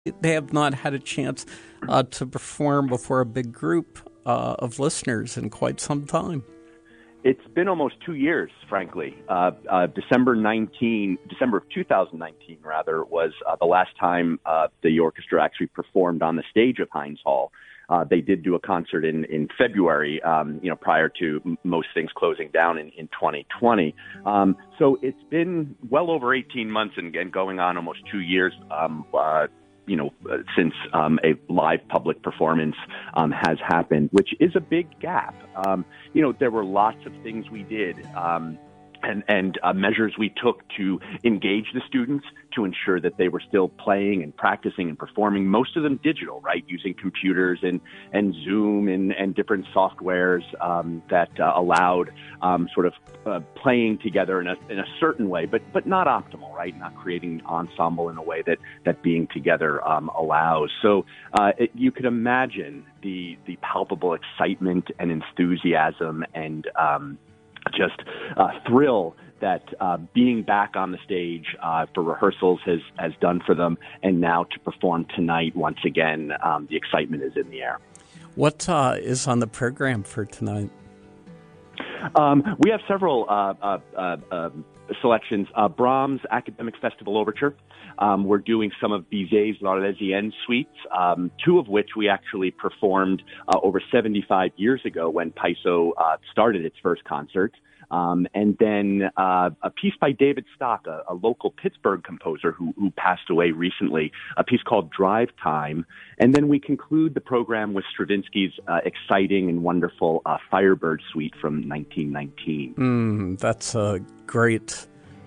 they have not had a chance to perform before a big group of listeners in quite some time. It's been almost 2 years, frankly. December of 2019, rather, was the last time the orchestra actually performed on the stage of Heinz Hall. They did do a concert in February, prior to most things closing down in 2020. So it's been well over 18 months and going on almost 2 years. Since a live public performance has happened, which is a big gap. There were lots of things we did and measures we took to engage the students to ensure that they were still playing and practicing and performing, most of them digital, right, using computers and Zoom and different softwares that allowed playing together in a certain way, but not optimal, right, not creating ensemble in a way that being together allows. So you could imagine the palpable excitement and enthusiasm and just thrill that being back on the stage for rehearsals has done for them, and now to perform tonight once again, the excitement is in the air. What is on the program for tonight? We have several selections. Brahms' Academic Festival Overture. We're doing some of Bizet's L'Arlésienne suites, two of which we actually performed over 75 years ago when Paiso started its first concert. And then a piece by David Stock, a local Pittsburgh composer who passed away recently, a piece called Drive Time. And then we conclude the program with Stravinsky's exciting and wonderful Firebird Suite from 1919. That's a great...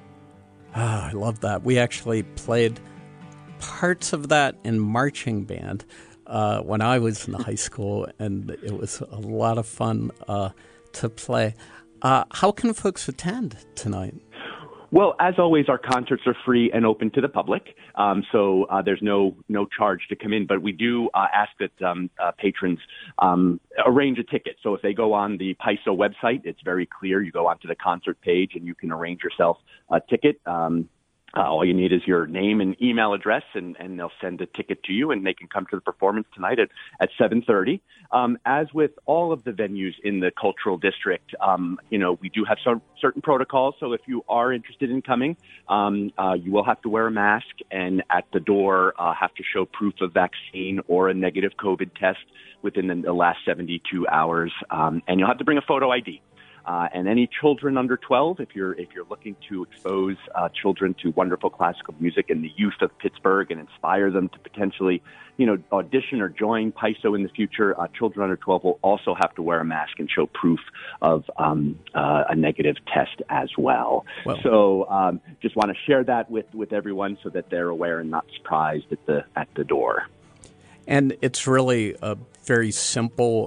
I love that. We actually played parts of that in marching band when I was in high school, and it was a lot of fun to play. How can folks attend tonight? Well, as always, our concerts are free and open to the public, so there's no charge to come in. But we do ask that patrons arrange a ticket. So if they go on the Paiso website, it's very clear. You go onto the concert page and you can arrange yourself a ticket. All you need is your name and email address, and they'll send a ticket to you, and they can come to the performance tonight at 7:30. As with all of the venues in the cultural district, we do have some certain protocols. So if you are interested in coming, you will have to wear a mask, and at the door have to show proof of vaccine or a negative COVID test within the last 72 hours, and you'll have to bring a photo ID. And any children under 12, if you're looking to expose children to wonderful classical music and the youth of Pittsburgh and inspire them to potentially, audition or join Paiso in the future, children under 12 will also have to wear a mask and show proof of a negative test as well. So just want to share that with everyone so that they're aware and not surprised at the door. And it's really a very simple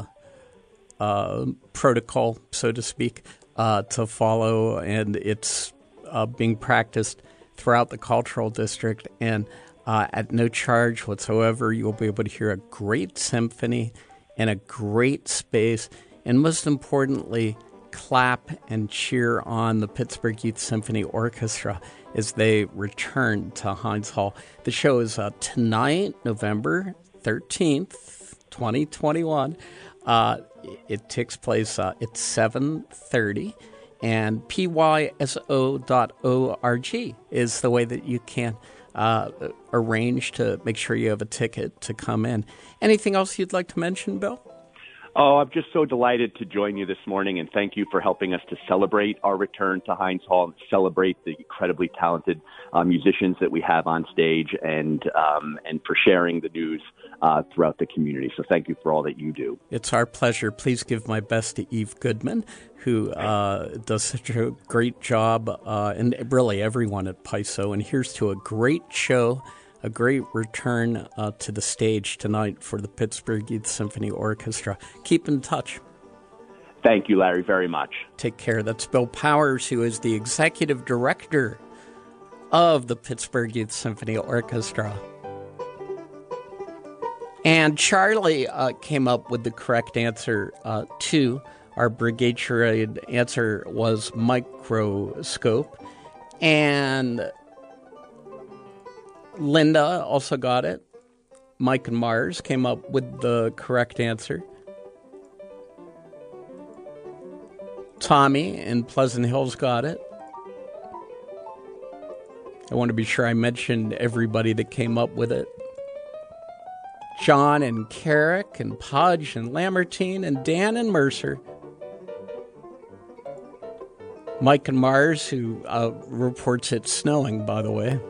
protocol, so to speak, to follow, and it's being practiced throughout the cultural district, and at no charge whatsoever. You'll be able to hear a great symphony in a great space, and most importantly, clap and cheer on the Pittsburgh Youth Symphony Orchestra as they return to Heinz Hall. The show is tonight, November 13th, 2021. It takes place at 7:30, and pyso.org is the way that you can arrange to make sure you have a ticket to come in. Anything else you'd like to mention, Bill? Oh, I'm just so delighted to join you this morning, and thank you for helping us to celebrate our return to Heinz Hall and celebrate the incredibly talented musicians that we have on stage, and for sharing the news throughout the community. So thank you for all that you do. It's our pleasure. Please give my best to Eve Goodman, who does such a great job, and really everyone at Paiso. And here's to a great show, a great return to the stage tonight for the Pittsburgh Youth Symphony Orchestra. Keep in touch. Thank you, Larry, very much. Take care. That's Bill Powers, who is the executive director of the Pittsburgh Youth Symphony Orchestra. And Charlie came up with the correct answer, too. Our Brigade Charade answer was microscope. And Linda also got it. Mike and Mars came up with the correct answer. Tommy in Pleasant Hills got it. I want to be sure I mentioned everybody that came up with it. John and Carrick and Podge and Lamartine and Dan and Mercer. Mike and Mars, who reports it snowing, by the way.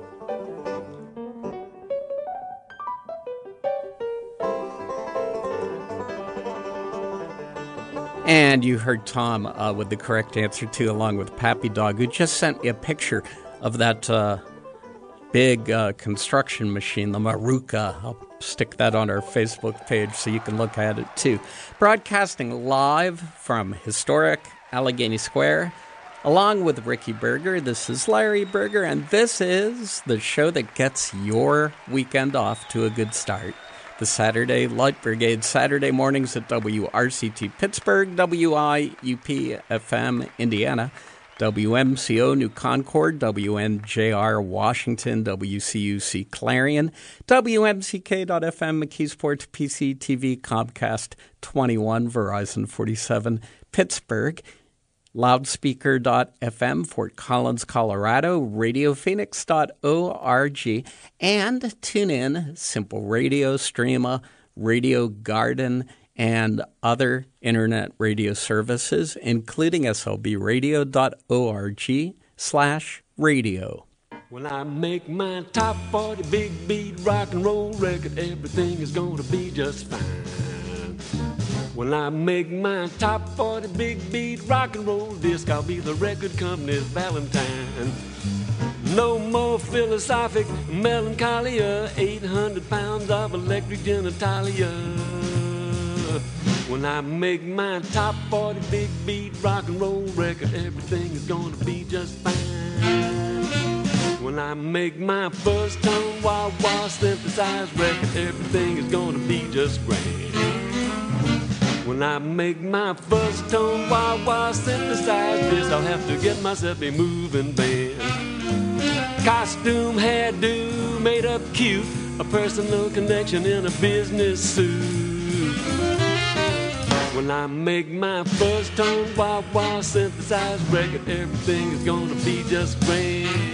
And you heard Tom with the correct answer, too, along with Pappy Dog, who just sent me a picture of that big construction machine, the Maruka. I'll stick that on our Facebook page so you can look at it, too. Broadcasting live from historic Allegheny Square, along with Ricky Berger. This is Larry Berger, and this is the show that gets your weekend off to a good start. The Saturday Light Brigade, Saturday mornings at WRCT Pittsburgh, WIUP FM Indiana, WMCO New Concord, WNJR Washington, WCUC Clarion, WMCK.FM McKeesport, PCTV Comcast 21, Verizon 47 Pittsburgh, Loudspeaker.fm, Fort Collins, Colorado, RadioPhoenix.org, and tune in, Simple Radio, Streama, Radio Garden, and other internet radio services, including slbradio.org/radio. When I make my top 40 big beat rock and roll record, everything is gonna be just fine. When I make my top 40 big beat rock and roll disc, I'll be the record company's Valentine. No more philosophic melancholia, 800 pounds of electric genitalia. When I make my top 40 big beat rock and roll record, everything is gonna be just fine. When I make my first tone wah-wah synthesized record, everything is gonna be just grand. When I make my first tone wah-wah synthesized this, I'll have to get myself a moving band. Costume, hairdo, made up cute, a personal connection in a business suit. When I make my first tone wah-wah synthesized record, everything is gonna be just grand.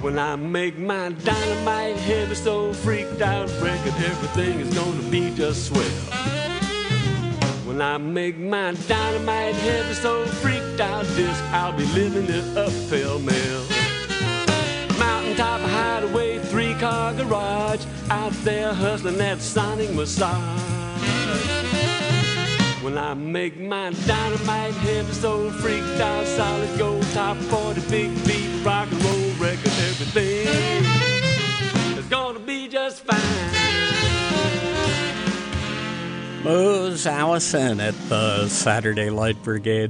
When I make my dynamite heavy soul freaked out record, everything is gonna be just swell. When I make my dynamite heavy soul freaked out disc, I'll be living it up pell-mell. Mountaintop hideaway, 3-car garage, out there hustling that sonic massage. When I make my dynamite heavy soul freaked out solid gold top 40 big beat rock and roll record, everything is gonna be just fine. Mose Allison at the Saturday Light Brigade.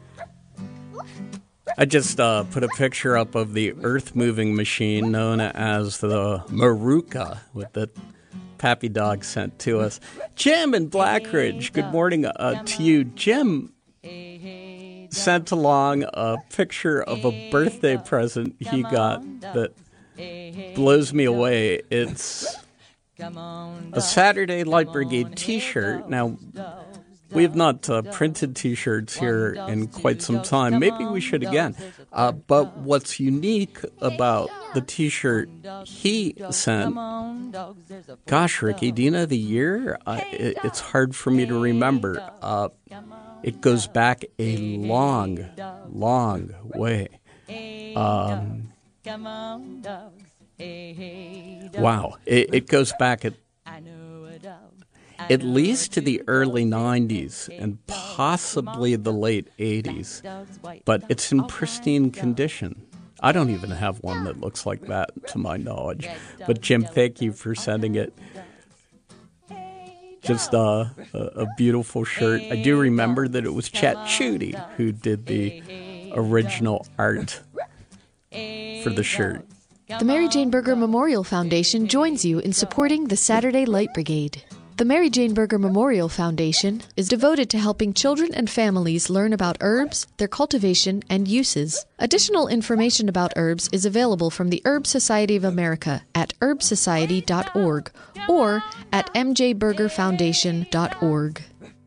I just put a picture up of the earth-moving machine known as the Maruka with the Pappy Dog sent to us. Jim in Blackridge, good morning to you. Jim sent along a picture of a birthday present he got that blows me away. It's a Saturday Light Brigade t-shirt. Now, we have not printed t-shirts here in quite some time. Maybe we should again. But what's unique about the t-shirt he sent, gosh, Ricky, do you know the year? It's hard for me to remember. It goes back a long, long way. Wow. It goes back at least to the early 90s and possibly the late 80s. But it's in pristine condition. I don't even have one that looks like that, to my knowledge. But, Jim, thank you for sending it. Just a beautiful shirt. I do remember that it was Chet Chudy who did the original art for the shirt. The Mary Jane Berger Memorial Foundation joins you in supporting the Saturday Light Brigade. The Mary Jane Berger Memorial Foundation is devoted to helping children and families learn about herbs, their cultivation, and uses. Additional information about herbs is available from the Herb Society of America at herbsociety.org or at mjbergerfoundation.org.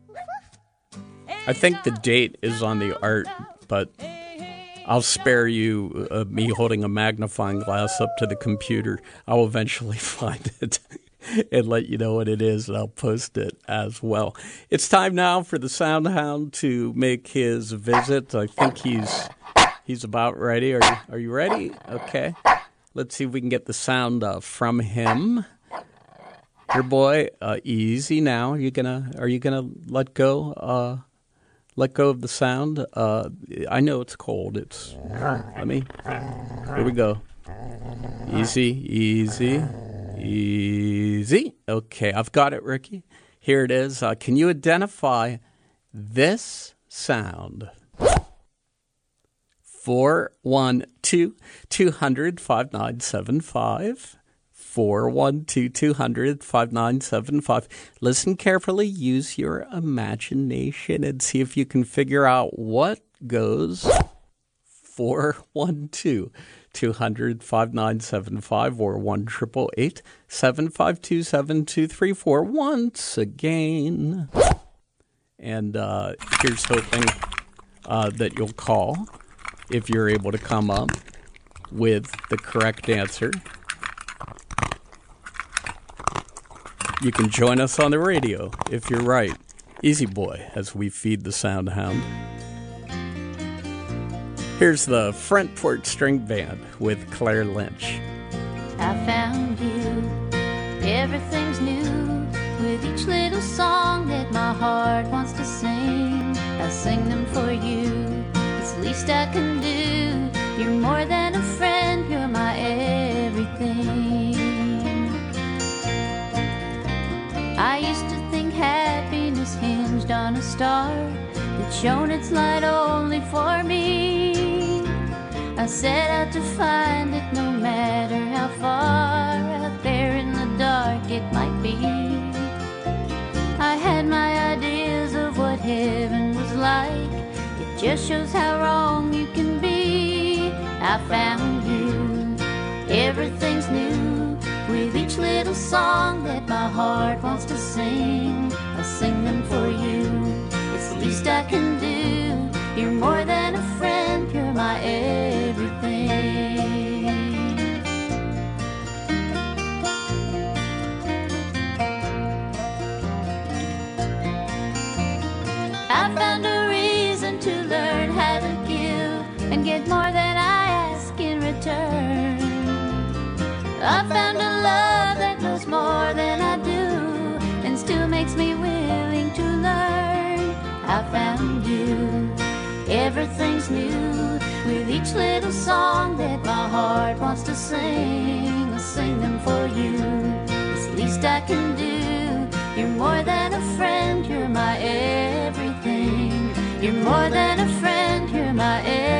I think the date is on the art, but I'll spare you me holding a magnifying glass up to the computer. I'll eventually find it and let you know what it is, and I'll post it as well. It's time now for the Sound Hound to make his visit. I think he's about ready. Are you ready? Okay. Let's see if we can get the sound from him. Here, boy, easy now. Are you gonna let go? Let go of the sound. I know it's cold. Here we go. Easy. Okay, I've got it, Ricky. Here it is. Can you identify this sound? 412-200-5975. 412-200-5975. Listen carefully, use your imagination, and see if you can figure out what goes 412-200-5975 or 1-888-752-7234 once again. And here's hoping that you'll call if you're able to come up with the correct answer. You can join us on the radio if you're right. Easy boy, as we feed the Sound Hound. Here's the Front Porch String Band with Claire Lynch. I found you, everything's new, with each little song that my heart wants to sing. I sing them for you, it's the least I can do. You're more than a friend, you're my everything. I used to think happiness hinged on a star that shone its light only for me. I set out to find it no matter how far out there in the dark it might be. I had my ideas of what heaven was like. It just shows how wrong you can be. I found you, everything's new, with each little song that my heart wants to sing. I sing them for you, it's the least I can do. You're more than a friend, you're my everything. song that my heart wants to sing. I'll sing them for you. It's the least I can do. You're more than a friend, you're my everything. You're more than a friend, you're my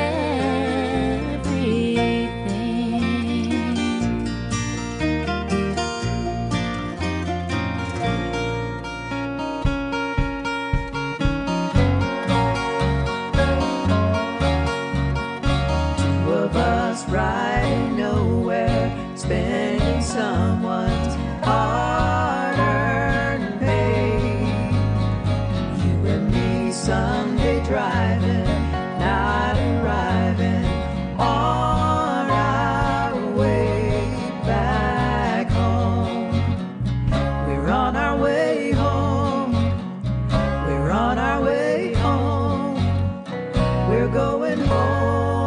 everything. Two of us riding nowhere, spending someone's hard-earned pay. You and me someday driving, not arriving on our way back home. We're on our way home. We're on our way home. We're going home.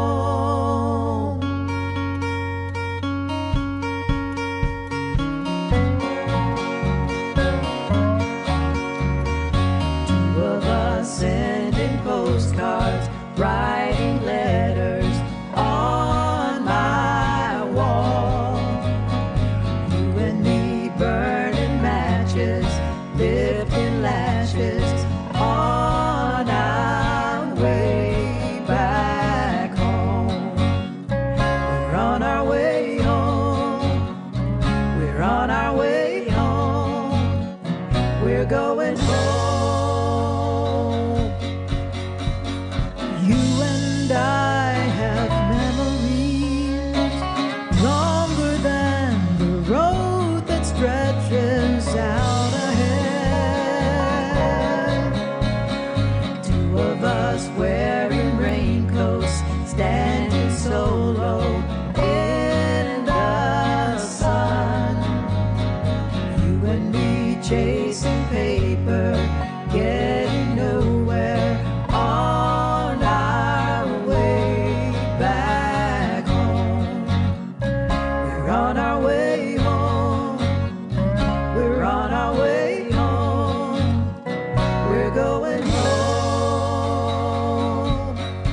Two of us sending postcards, writing letters on my wall. You and me burning matches, lifting lashes on our way back home. We're on our way home. We're on our way home. We're going home. You and I have memories longer than the road that stretches out ahead. Two of us wearing raincoats, standing solo in the sun. You and me chasing paper, getting nowhere on our way back home. We're on our way home. We're on our way home. We're going home.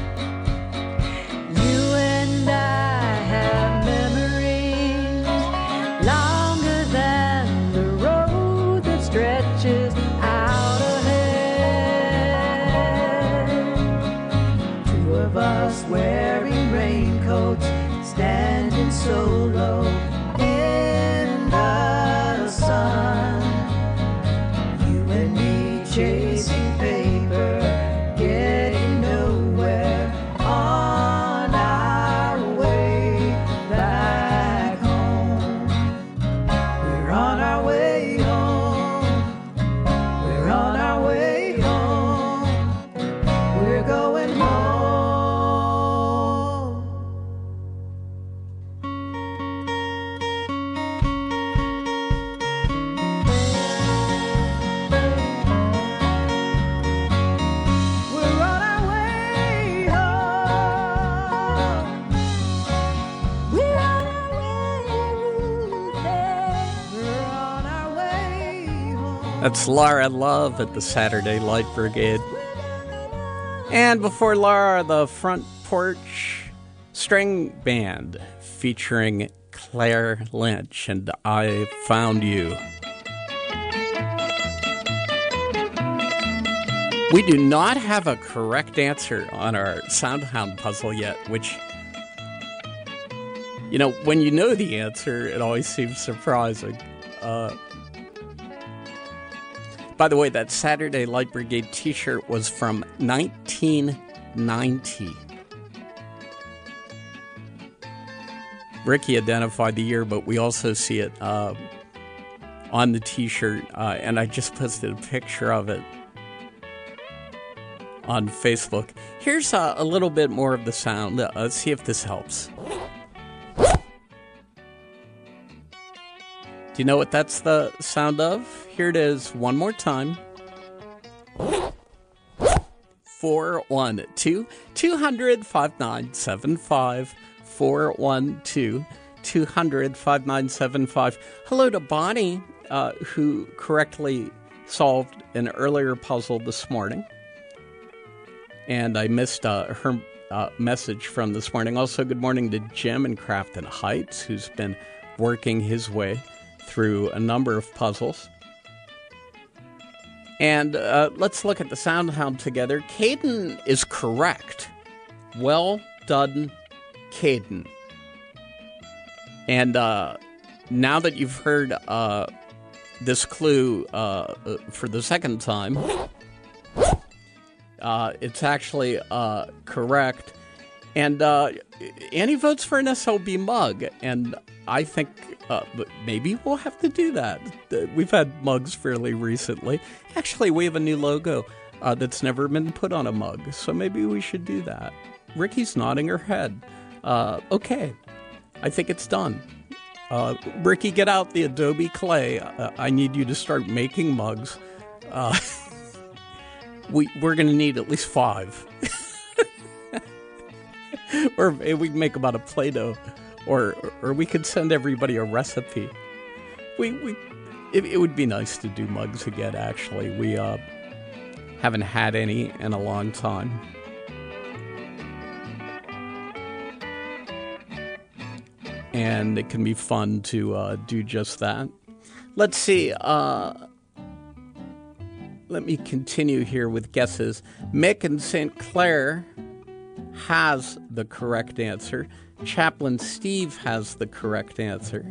You and I have memories longer than the road that stretches out ahead. Two of us wearing raincoats, standing solo in the sun. You and me chasing paper, getting nowhere on our way back home. We're on our way home. We're on our way home. We're going home. We're on our way home. We're on our way home. That's Laura Love at the Saturday Light Brigade. And before Laura, the Front Porch String Band featuring Claire Lynch and I Found You. We do not have a correct answer on our Soundhound puzzle yet, which, you know, when you know the answer, it always seems surprising. By the way, that Saturday Light Brigade t-shirt was from 1990. Ricky identified the year, but we also see it on the t-shirt, and I just posted a picture of it on Facebook. Here's a little bit more of the sound. Let's see if this helps. Do you know what that's the sound of? Here it is one more time. 412-200-5975. 412-200-5975. Hello to Bonnie, who correctly solved an earlier puzzle this morning. and I missed her message from this morning. Also, good morning to Jim in Crafton Heights, who's been working his way through a number of puzzles. And let's look at the sound hound together. Caden is correct. Well done, Caden. And now that you've heard this clue for the second time, it's actually correct. And Annie votes for an SLB mug, and I think maybe we'll have to do that. We've had mugs fairly recently. Actually, we have a new logo that's never been put on a mug, so maybe we should do that. Ricky's nodding her head. Okay, I think it's done. Ricky, get out the Adobe Clay. I need you to start making mugs. We're going to need at least 5. Or we can make about a Play-Doh. Or we could send everybody a recipe. It would be nice to do mugs again, actually. We haven't had any in a long time. And it can be fun to do just that. Let's see. Let me continue here with guesses. Mick in St. Clair has the correct answer. Chaplain Steve has the correct answer.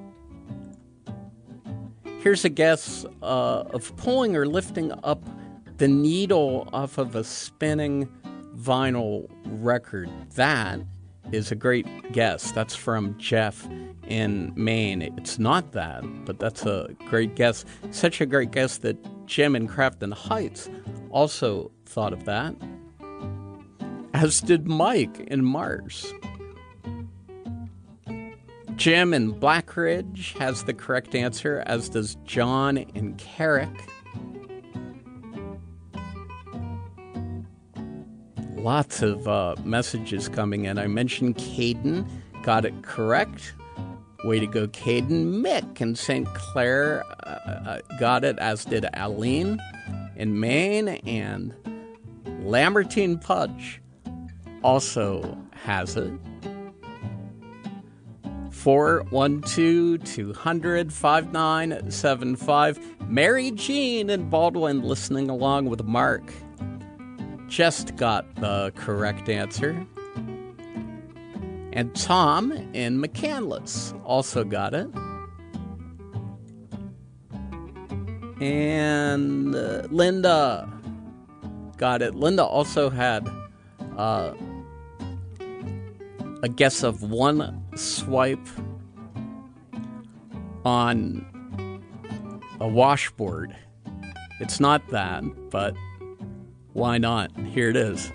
Here's a guess of pulling or lifting up the needle off of a spinning vinyl record. That is a great guess. That's from Jeff in Maine. It's not that, but that's a great guess. Such a great guess that Jim in Crafton Heights also thought of that, as did Mike in Mars. Jim in Black Ridge has the correct answer, as does John in Carrick. Lots of messages coming in. I mentioned Caden got it correct. Way to go, Caden. Mick in St. Clair got it, as did Aline in Maine. And Lambertine Pudge also has it. 412-200-5975. Mary Jean in Baldwin listening along with Mark just got the correct answer. And Tom in McCandless also got it. And Linda got it. Linda also had a guess of one swipe on a washboard. It's not that, but why not? Here it is.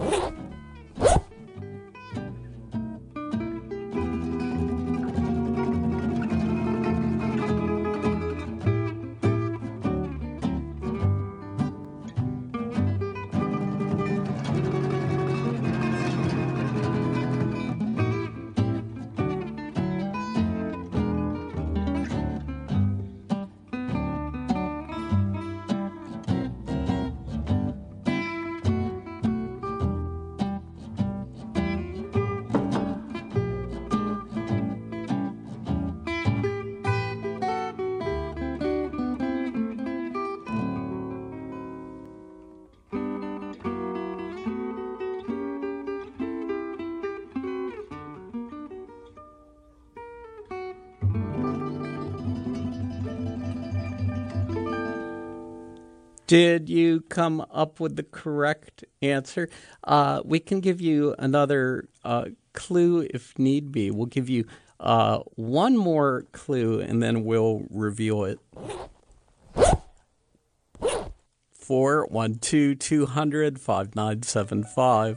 Did you come up with the correct answer? We can give you another clue if need be. We'll give you one more clue and then we'll reveal it. 412-200-5975.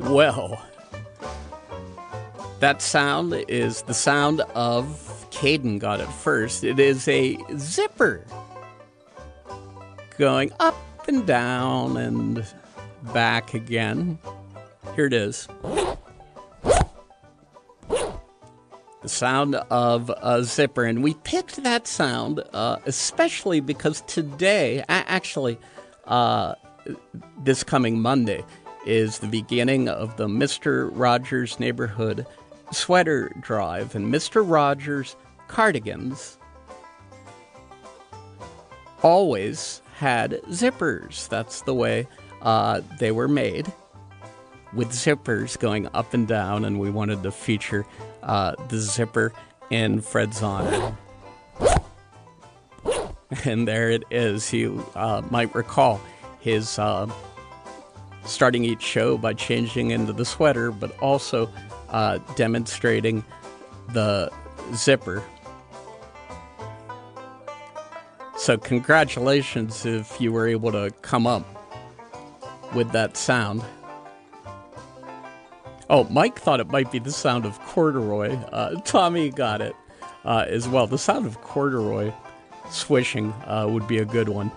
Well, that sound is the sound of, Caden got it first, it is a zipper going up and down and back again. Here it is. The sound of a zipper. And we picked that sound especially because today, this coming Monday, is the beginning of the Mr. Rogers Neighborhood Sweater Drive. And Mr. Rogers cardigans always had zippers. That's the way they were made, with zippers going up and down, and we wanted to feature the zipper in Fred's honor. And there it is. You might recall his starting each show by changing into the sweater, but also demonstrating the zipper. So congratulations if you were able to come up with that sound. Oh, Mike thought it might be the sound of corduroy. Tommy got it as well. The sound of corduroy swishing would be a good one.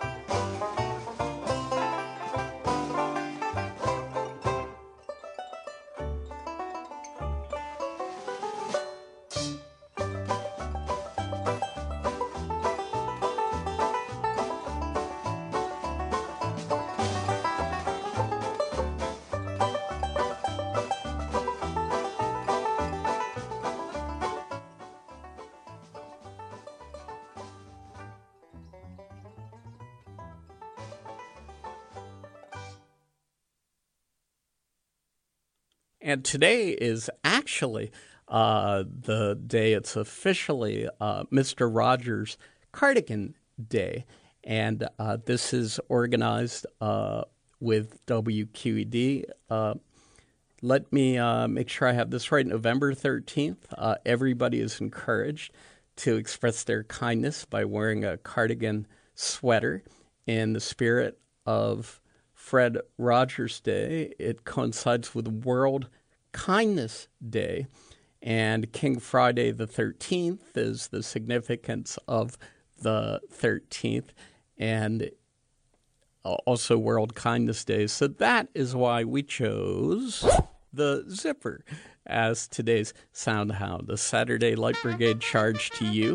And today is actually the day it's officially Mr. Rogers Cardigan Day. And this is organized with WQED. Let me make sure I have this right. November 13th, everybody is encouraged to express their kindness by wearing a cardigan sweater in the spirit of Fred Rogers Day. It coincides with World Kindness Day, and King Friday the 13th is the significance of the 13th, and also World Kindness Day. So that is why we chose the zipper as today's sound hound. The Saturday Light Brigade charge to you.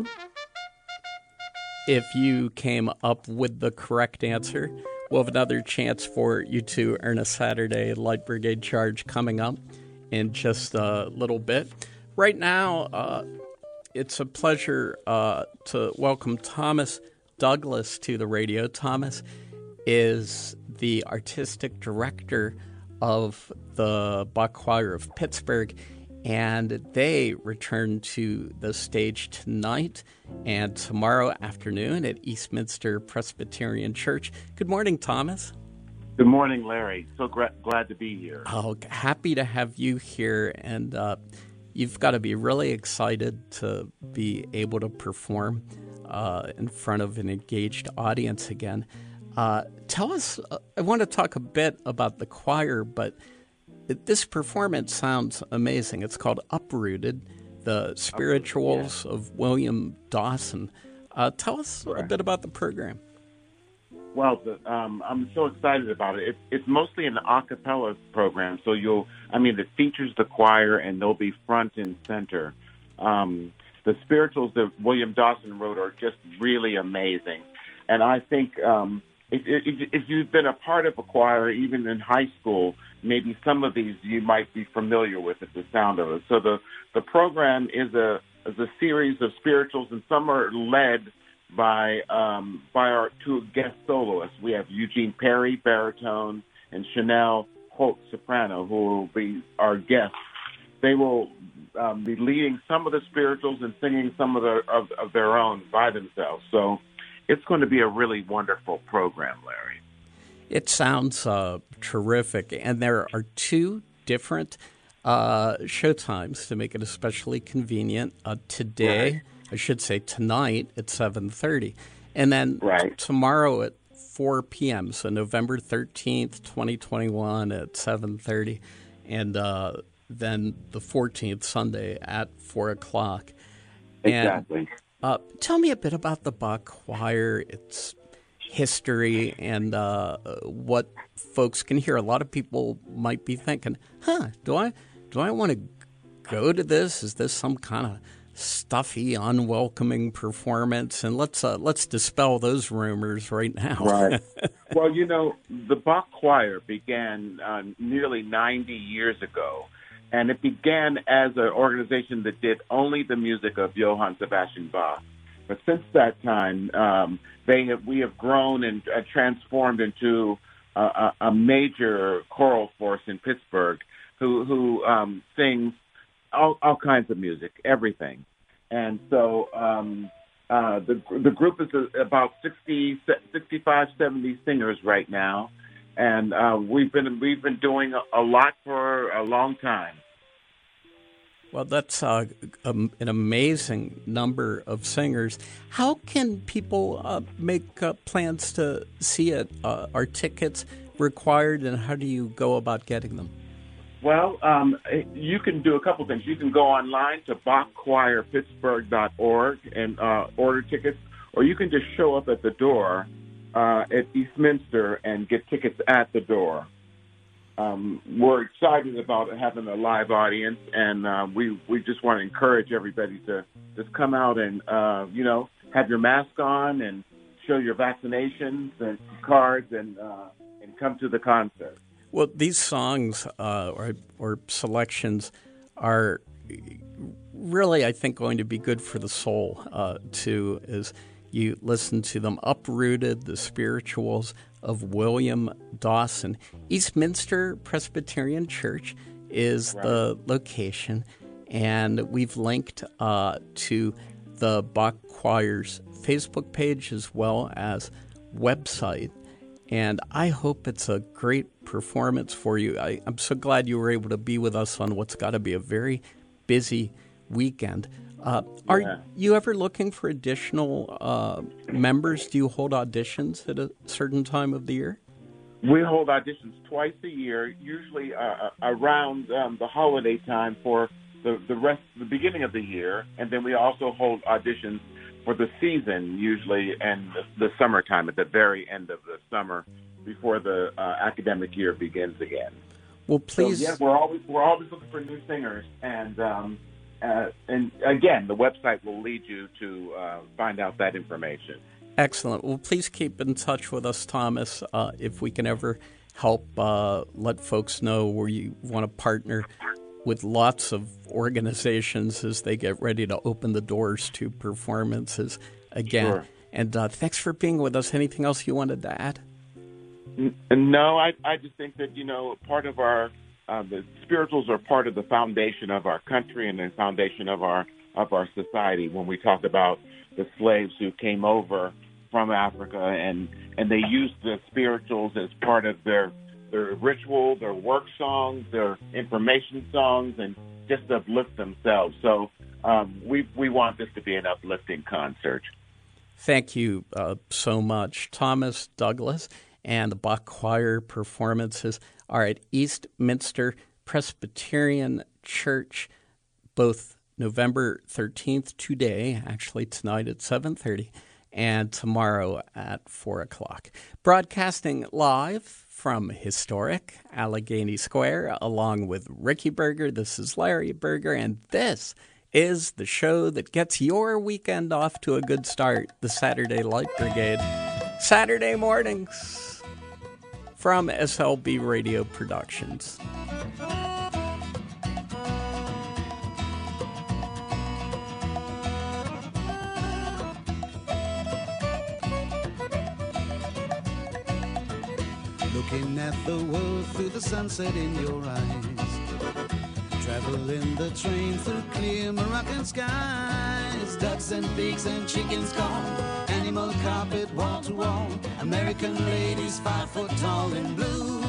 If you came up with the correct answer, we'll have another chance for you to earn a Saturday Light Brigade charge coming up in just a little bit. Right now, it's a pleasure to welcome Thomas Douglas to the radio. Thomas is the artistic director of the Bach Choir of Pittsburgh, and they return to the stage tonight and tomorrow afternoon at Eastminster Presbyterian Church. Good morning, Thomas. Good morning, Larry. So glad to be here. Oh, happy to have you here, and you've got to be really excited to be able to perform in front of an engaged audience again. Tell us, I want to talk a bit about the choir, but this performance sounds amazing. It's called Uprooted, the Spirituals of William Dawson. Tell us a bit about the program. Well, I'm so excited about it. It's mostly an a cappella program, so it features the choir, and they'll be front and center. The spirituals that William Dawson wrote are just really amazing. And I think if you've been a part of a choir, even in high school, maybe some of these you might be familiar with at the sound of it. So the program is a series of spirituals, and some are led by our two guest soloists. We have Eugene Perry, baritone, and Chanel Holt, soprano, who will be our guests. They will be leading some of the spirituals and singing some of their own by themselves. So it's going to be a really wonderful program, Larry. It sounds terrific, and there are two different show times to make it especially convenient. Today, right. I should say tonight at 7:30, and then tomorrow at 4 p.m., so November 13th, 2021 at 7:30. and then the 14th, Sunday, at 4 o'clock. Exactly. And, tell me a bit about the Bach Choir, its history, and what folks can hear. A lot of people might be thinking, do I want to go to this? Is this some kind of stuffy, unwelcoming performance? And let's dispel those rumors right now. Right. Well, the Bach Choir began nearly 90 years ago, and it began as an organization that did only the music of Johann Sebastian Bach. But since that time, we have grown and transformed into a major choral force in Pittsburgh who sings all kinds of music, everything. And so the group is about 65, 70 singers right now, and we've been doing a lot for a long time. Well, that's an amazing number of singers. How can people make plans to see it? Are tickets required, and how do you go about getting them? Well, you can do a couple things. You can go online to BachChoirPittsburgh.org and order tickets, or you can just show up at the door at Eastminster and get tickets at the door. We're excited about having a live audience, and we just want to encourage everybody to just come out and, have your mask on and show your vaccinations and cards and come to the concert. Well, these songs or selections are really, I think, going to be good for the soul, too, as you listen to them. Uprooted, the spirituals of William Dawson. Eastminster Presbyterian Church is the location, and we've linked to the Bach Choir's Facebook page as well as website. And I hope it's a great performance for you. I'm so glad you were able to be with us on what's got to be a very busy weekend. Are you ever looking for additional members? Do you hold auditions at a certain time of the year? We hold auditions twice a year, usually around the holiday time for the beginning of the year, and then we also hold auditions for the season, usually in the summertime, at the very end of the summer, before the academic year begins again. Well, please. So, we're always looking for new singers, and again, the website will lead you to find out that information. Excellent. Well, please keep in touch with us, Thomas, if we can ever help let folks know where you want to partner with lots of organizations as they get ready to open the doors to performances again. Sure. And thanks for being with us. Anything else you wanted to add? No, I just think that, part of our the spirituals are part of the foundation of our country and the foundation of our society. When we talk about the slaves who came over from Africa and they used the spirituals as part of their ritual, their work songs, their information songs, and just to uplift themselves. So we want this to be an uplifting concert. Thank you so much. Thomas Douglas and the Bach Choir performances are at Eastminster Presbyterian Church, both November 13th, today, actually tonight at 7:30, and tomorrow at 4 o'clock. Broadcasting live from historic Allegheny Square, along with Ricky Berger, this is Larry Berger, and this is the show that gets your weekend off to a good start, the Saturday Light Brigade. Saturday mornings from SLB Radio Productions. Looking at the world through the sunset in your eyes, traveling the train through clear Moroccan skies, ducks and pigs and chickens gone, animal carpet wall to wall, American ladies 5 foot tall in blue,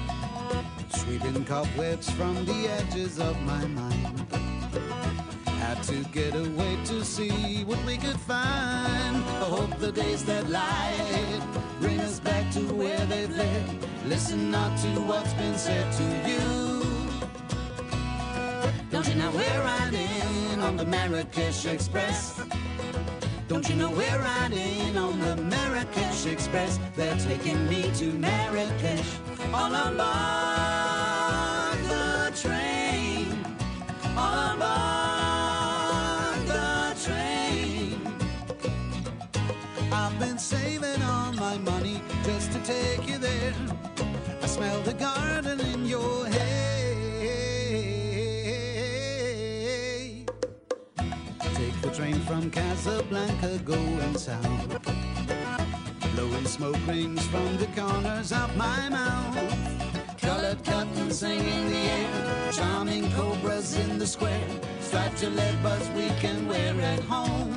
sweeping cobwebs from the edges of my mind, Tried to get away to see what we could find. I hope the days that lie ahead bring us back to where they've led. Listen not to what's been said to you. Don't you know we're riding on the Marrakesh Express? Don't you know we're riding on the Marrakesh Express? They're taking me to Marrakesh. All on board the train. All on board the train. I've been saving all my money just to take you there. I smell the garden in your hay. Take the train from Casablanca going south. Blowing smoke rings from the corners of my mouth. Colored curtains hang in the air. Charming cobras in the square. Striped Gillette buds we can wear at home.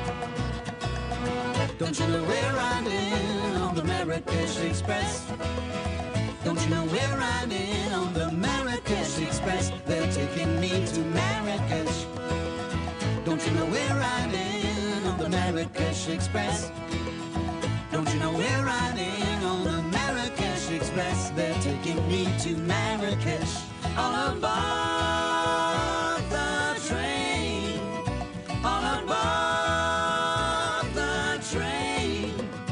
Don't you know we're riding on the Marrakesh Express? Don't you know we're riding on the Marrakesh Express? They're taking me to Marrakesh. Don't you know we're riding on the Marrakesh Express? Don't you know we're riding on the Marrakesh Express? They're taking me to Marrakesh. All on board the train. All on board the train.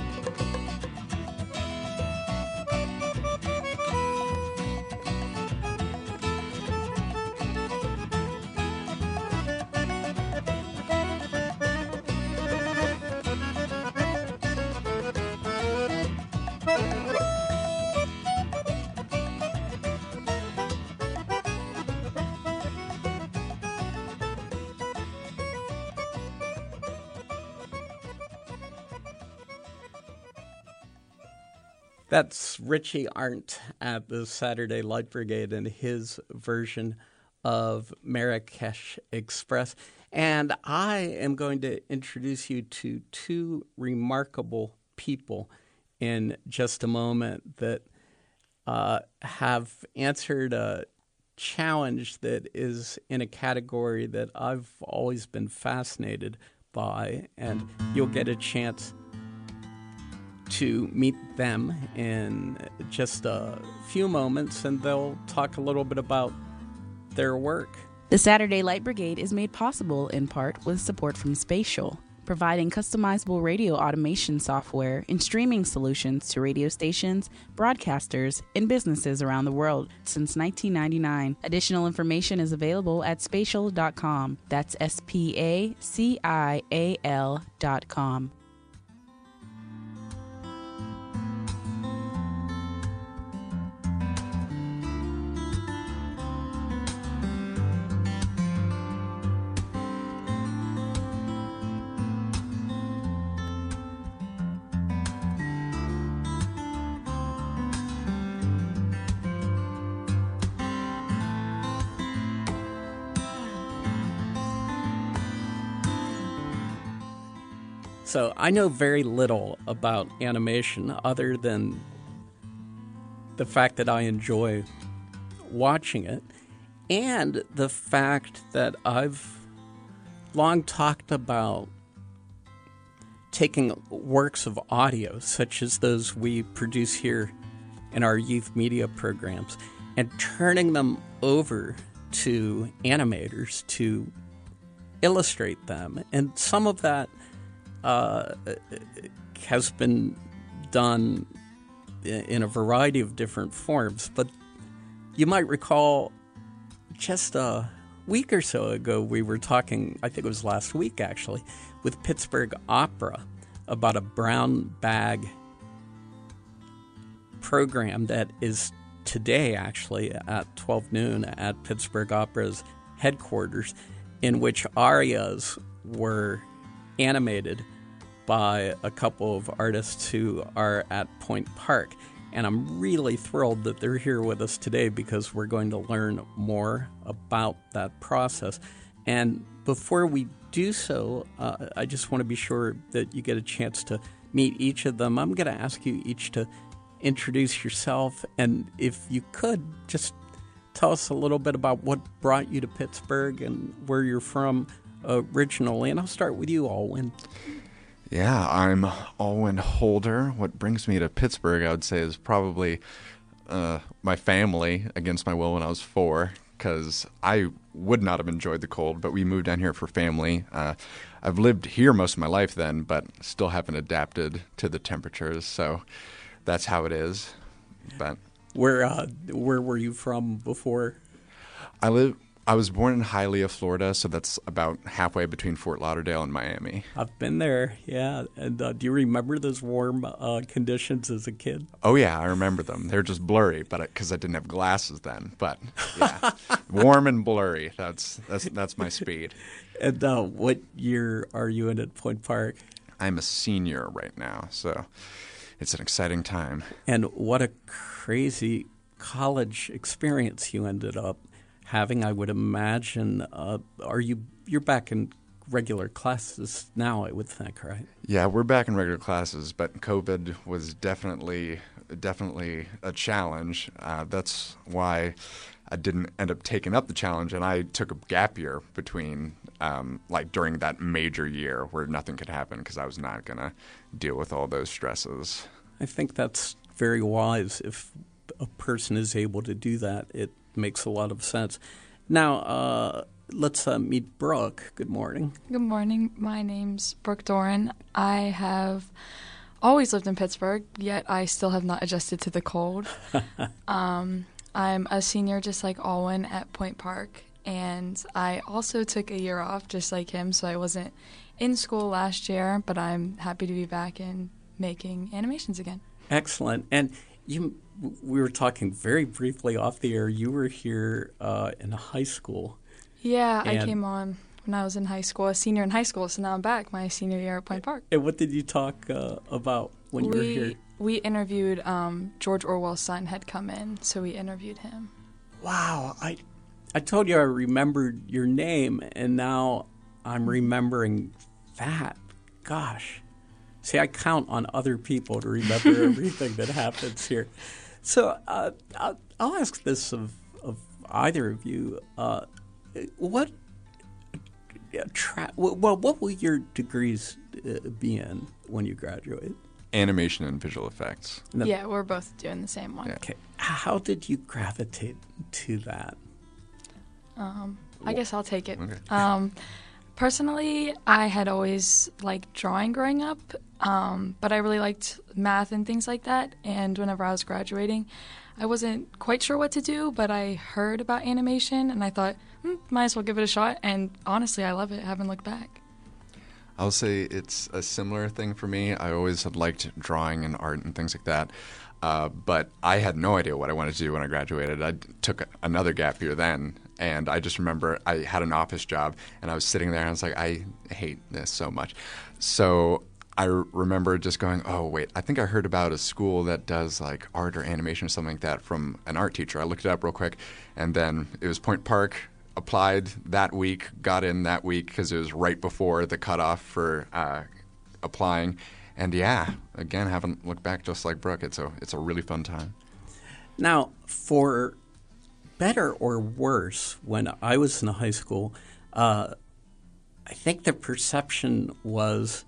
That's Richie Arndt at the Saturday Light Brigade and his version of Marrakesh Express. And I am going to introduce you to two remarkable people in just a moment that have answered a challenge that is in a category that I've always been fascinated by. And you'll get a chance to meet them in just a few moments, and they'll talk a little bit about their work. The Saturday Light Brigade is made possible in part with support from Spatial, providing customizable radio automation software and streaming solutions to radio stations, broadcasters, and businesses around the world since 1999. Additional information is available at spatial.com. That's SPACIAL.com. So I know very little about animation other than the fact that I enjoy watching it and the fact that I've long talked about taking works of audio, such as those we produce here in our youth media programs, and turning them over to animators to illustrate them. And some of that has been done in a variety of different forms. But you might recall just a week or so ago, we were talking, I think it was last week actually, with Pittsburgh Opera about a brown bag program that is today actually at 12 noon at Pittsburgh Opera's headquarters, in which arias were animated by a couple of artists who are at Point Park. And I'm really thrilled that they're here with us today because we're going to learn more about that process. And before we do so, I just want to be sure that you get a chance to meet each of them. I'm going to ask you each to introduce yourself, and if you could, just tell us a little bit about what brought you to Pittsburgh and where you're from originally. And I'll start with you, Alwyn. Yeah, I'm Alwyn Holder. What brings me to Pittsburgh, I would say, is probably my family against my will when I was 4, because I would not have enjoyed the cold, but we moved down here for family. I've lived here most of my life then, but still haven't adapted to the temperatures, so that's how it is. But where were you from before? I was born in Hialeah, Florida, so that's about halfway between Fort Lauderdale and Miami. I've been there, yeah. And do you remember those warm conditions as a kid? Oh, yeah, I remember them. They're just blurry, but because I didn't have glasses then. But, yeah, warm and blurry, that's my speed. And what year are you in at Point Park? I'm a senior right now, so it's an exciting time. And what a crazy college experience you ended up having, I would imagine. You're back in regular classes now, I would think, right? Yeah, we're back in regular classes, but COVID was definitely a challenge. That's why I didn't end up taking up the challenge, and I took a gap year between, during that major year where nothing could happen because I was not going to deal with all those stresses. I think that's very wise. If a person is able to do that, it makes a lot of sense. Now, let's meet Brooke. Good morning. Good morning. My name's Brooke Doran. I have always lived in Pittsburgh, yet I still have not adjusted to the cold. I'm a senior just like Alwyn at Point Park, and I also took a year off just like him, so I wasn't in school last year, but I'm happy to be back and making animations again. Excellent. And we were talking very briefly off the air. You were here in high school. Yeah, I came on when I was in high school, a senior in high school, so now I'm back my senior year at Point Park. And what did you talk about when you were here? We interviewed George Orwell's son had come in, so we interviewed him. Wow. I told you I remembered your name, and now I'm remembering that. Gosh. See, I count on other people to remember everything that happens here. So I'll ask this of either of you. What will your degrees be in when you graduate? Animation and visual effects. Yeah, we're both doing the same one. Yeah. Okay. How did you gravitate to that? I guess I'll take it. Okay. Personally, I had always liked drawing growing up, but I really liked math and things like that. And whenever I was graduating, I wasn't quite sure what to do, but I heard about animation, and I thought, might as well give it a shot. And honestly, I love it. I haven't looked back. I'll say it's a similar thing for me. I always had liked drawing and art and things like that. But I had no idea what I wanted to do when I graduated. I took another gap year then, and I just remember I had an office job, and I was sitting there, and I was like, I hate this so much. So I remember just going, oh, wait, I think I heard about a school that does like art or animation or something like that from an art teacher. I looked it up real quick, and then it was Point Park. Applied that week, got in that week because it was right before the cutoff for applying. And yeah, again, haven't looked back just like Brooke. It's a really fun time. Now, for better or worse, when I was in high school, I think the perception was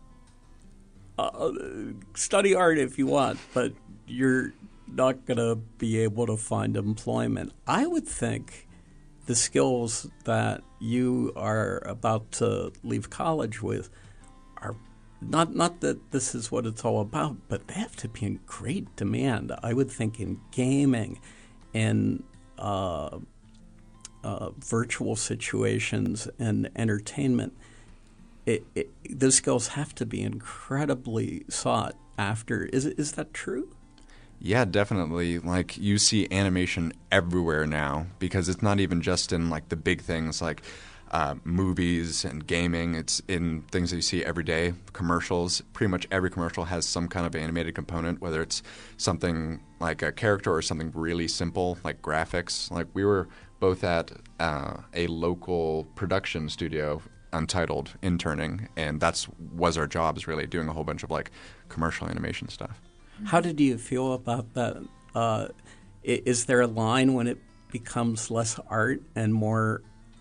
study art if you want, but you're not going to be able to find employment. I would think the skills that you are about to leave college with are not that this is what it's all about, but they have to be in great demand. I would think in gaming and virtual situations and entertainment, those skills have to be incredibly sought after. Is that true? Yeah, definitely. Like, you see animation everywhere now because it's not even just in like the big things like movies and gaming. It's in things that you see every day. Commercials. Pretty much every commercial has some kind of animated component, whether it's something like a character or something really simple like graphics. Like, we were both at a local production studio, Untitled, interning, and was our jobs, really, doing a whole bunch of like commercial animation stuff. How did you feel about that? Is there a line when it becomes less art and more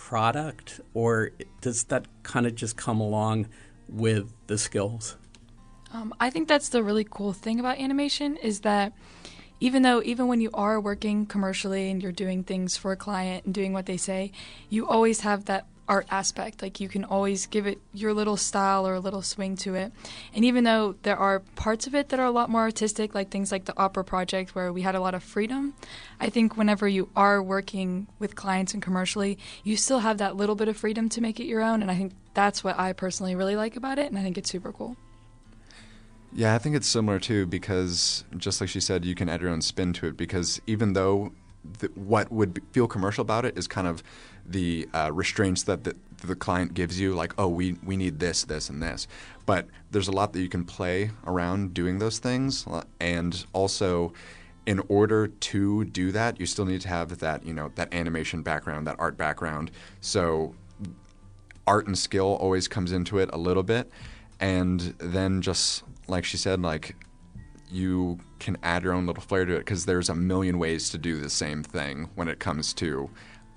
product, or does that kind of just come along with the skills? I think that's the really cool thing about animation is that even when you are working commercially and you're doing things for a client and doing what they say, you always have that art aspect. Like, you can always give it your little style or a little swing to it. And even though there are parts of it that are a lot more artistic, like things like the opera project where we had a lot of freedom, I think whenever you are working with clients and commercially, you still have that little bit of freedom to make it your own. And I think that's what I personally really like about it, and I think it's super cool. Yeah, I think it's similar too, because just like she said, you can add your own spin to it, because even though what would feel commercial about it is kind of the restraints that the client gives you, like, oh, we need this, this, and this. But there's a lot that you can play around doing those things. And also, in order to do that, you still need to have that, that animation background, that art background. So art and skill always comes into it a little bit. And then just like she said, like, you can add your own little flair to it, because there's a million ways to do the same thing when it comes to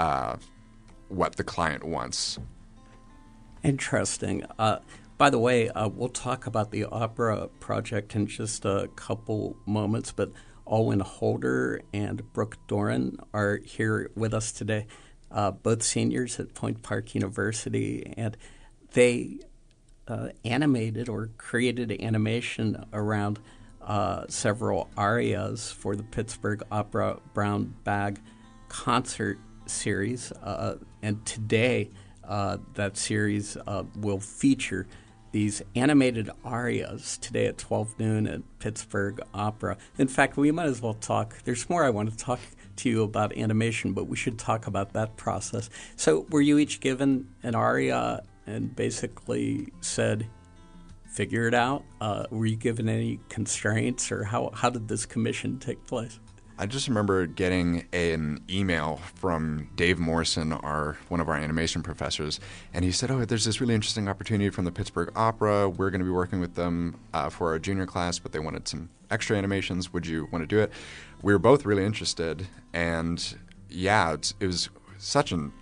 what the client wants. Interesting. By the way, we'll talk about the opera project in just a couple moments, but Alwyn Holder and Brooke Doran are here with us today, both seniors at Point Park University, and they animated or created animation around several arias for the Pittsburgh Opera Brown Bag concert series. And today, that series will feature these animated arias today at 12 noon at Pittsburgh Opera. In fact, we might as well talk. There's more I want to talk to you about animation, but we should talk about that process. So were you each given an aria and basically said, figure it out? Were you given any constraints, or how did this commission take place? I just remember getting an email from Dave Morrison, one of our animation professors, and he said, oh, there's this really interesting opportunity from the Pittsburgh Opera. We're going to be working with them for our junior class, but they wanted some extra animations. Would you want to do it? We were both really interested, and yeah, it was such an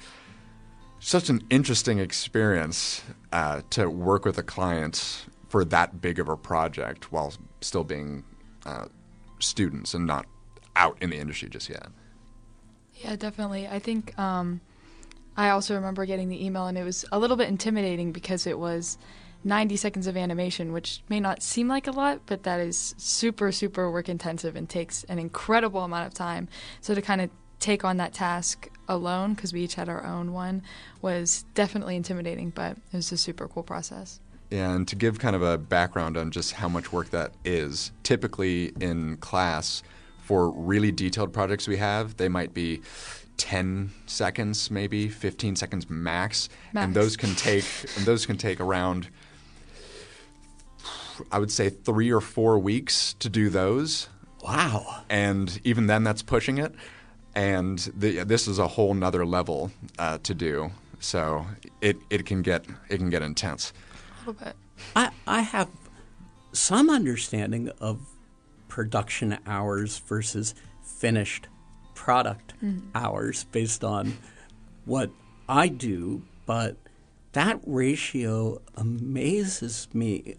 interesting experience to work with a client for that big of a project while still being students and not out in the industry just yet. Yeah, definitely. I think I also remember getting the email, and it was a little bit intimidating because it was 90 seconds of animation, which may not seem like a lot, but that is super, super work intensive and takes an incredible amount of time. So to kind of take on that task alone, because we each had our own one, was definitely intimidating, but it was a super cool process. Yeah, and to give kind of a background on just how much work that is, typically in class for really detailed projects we have, they might be 10 seconds, maybe 15 seconds max. And those can take around, I would say, 3 or 4 weeks to do those. Wow. And even then, that's pushing it. And this is a whole nother level to do. So it can get intense. A little bit. I have some understanding of production hours versus finished product hours based on what I do, but that ratio amazes me.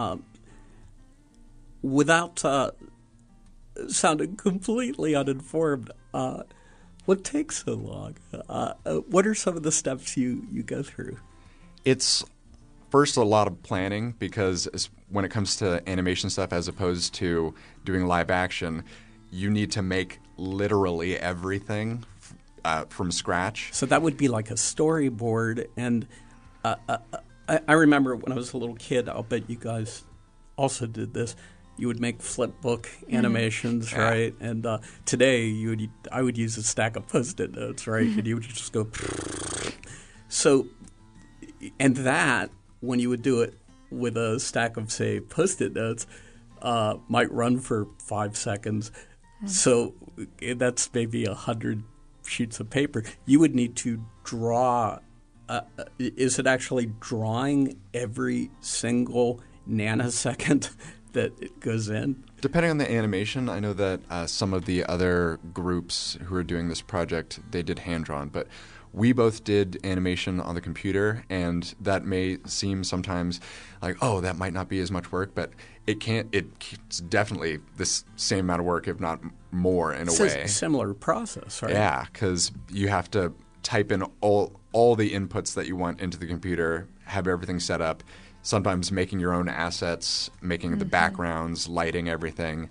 Without sounding completely uninformed, what takes so long? What are some of the steps you go through? It's first a lot of planning, because when it comes to animation stuff as opposed to doing live action, you need to make literally everything from scratch. So that would be like a storyboard. And I remember when I was a little kid, I'll bet you guys also did this, you would make flip book animations, right? And today I would use a stack of Post-it notes, right? And you would just go. So, and that, when you would do it with a stack of, say, Post-it notes, might run for 5 seconds. So that's maybe 100 sheets of paper. You would need to draw. Is it actually drawing every single nanosecond that it goes in? Depending on the animation, I know that some of the other groups who are doing this project, they did hand-drawn, but we both did animation on the computer, and that may seem sometimes like, oh, that might not be as much work, but it's definitely this same amount of work, if not more, in a way. It's a similar process, right? Yeah, because you have to type in all the inputs that you want into the computer, have everything set up, sometimes making your own assets, making the backgrounds, lighting everything.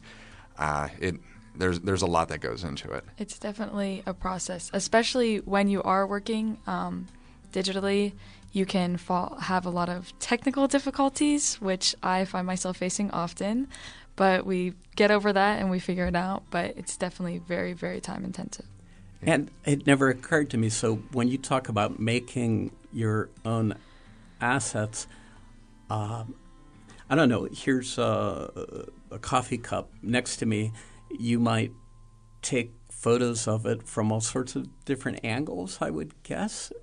There's a lot that goes into it. It's definitely a process, especially when you are working digitally. You can have a lot of technical difficulties, which I find myself facing often, but we get over that and we figure it out. But it's definitely very, very time intensive. And it never occurred to me. So when you talk about making your own assets, I don't know. Here's a coffee cup next to me. You might take photos of it from all sorts of different angles, I would guess,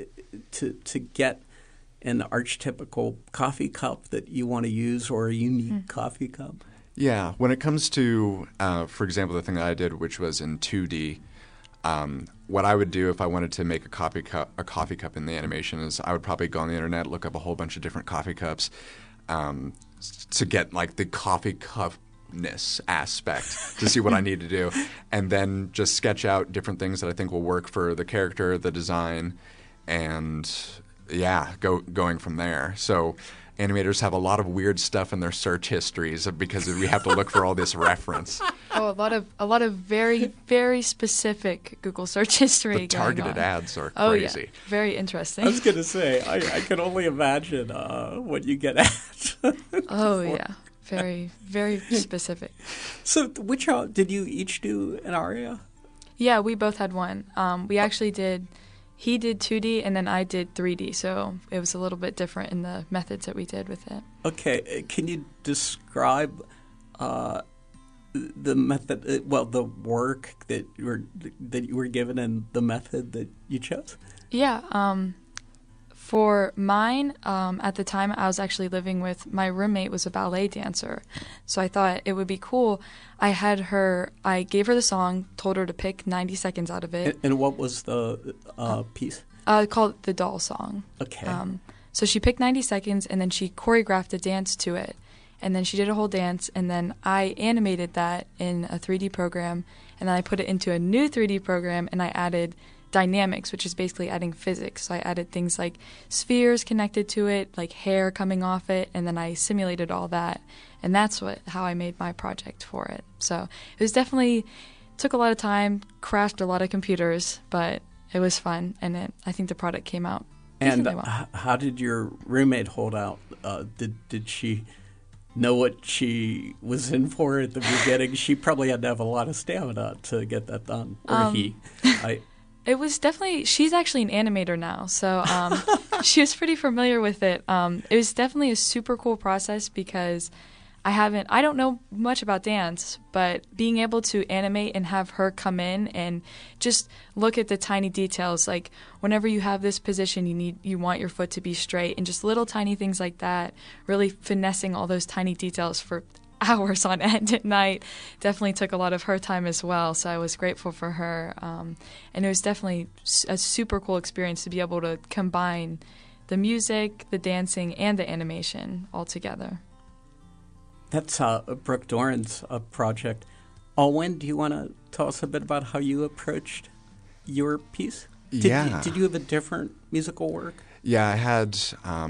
to get an archetypical coffee cup that you want to use, or a unique coffee cup. Yeah. When it comes to, for example, the thing that I did, which was in 2D, what I would do if I wanted to make a coffee cup in the animation is I would probably go on the internet, look up a whole bunch of different coffee cups to get like the coffee cup-ness aspect to see what I need to do, and then just sketch out different things that I think will work for the character, the design, and going from there. So animators have a lot of weird stuff in their search histories because we have to look for all this reference. Oh, a lot of very, very specific Google search history. The targeted going on. Ads are Oh, crazy. Yeah. Very interesting. I was going to say, I can only imagine what you get at. Oh, yeah. Very, very specific. So did you each do an aria? Yeah, we both had one. We actually did. He did 2D and then I did 3D, so it was a little bit different in the methods that we did with it. Okay, can you describe the method? The work that you were given and the method that you chose. Yeah. For mine, at the time I was actually living with my roommate was a ballet dancer, so I thought it would be cool. I gave her the song, told her to pick 90 seconds out of it. And what was the piece? Called The Doll Song. Okay. So she picked 90 seconds, and then she choreographed a dance to it. And then she did a whole dance, and then I animated that in a 3D program, and then I put it into a new 3D program, and I added dynamics, which is basically adding physics. So I added things like spheres connected to it, like hair coming off it, and then I simulated all that. And that's how I made my project for it. So it was definitely took a lot of time, crashed a lot of computers, but it was fun, and I think the product came out decently well. How did your roommate hold out? Did she know what she was in for at the beginning? She probably had to have a lot of stamina to get that done, or he. It was definitely, she's actually an animator now, so she was pretty familiar with it. It was definitely a super cool process because I don't know much about dance, but being able to animate and have her come in and just look at the tiny details, like whenever you have this position, you want your foot to be straight, and just little tiny things like that, really finessing all those tiny details for hours on end at night definitely took a lot of her time as well, so I was grateful for her. And it was definitely a super cool experience to be able to combine the music, the dancing, and the animation all together. That's Brooke Doran's project. Alwyn, do you want to tell us a bit about how you approached your piece? Did you have a different musical work? Yeah, I had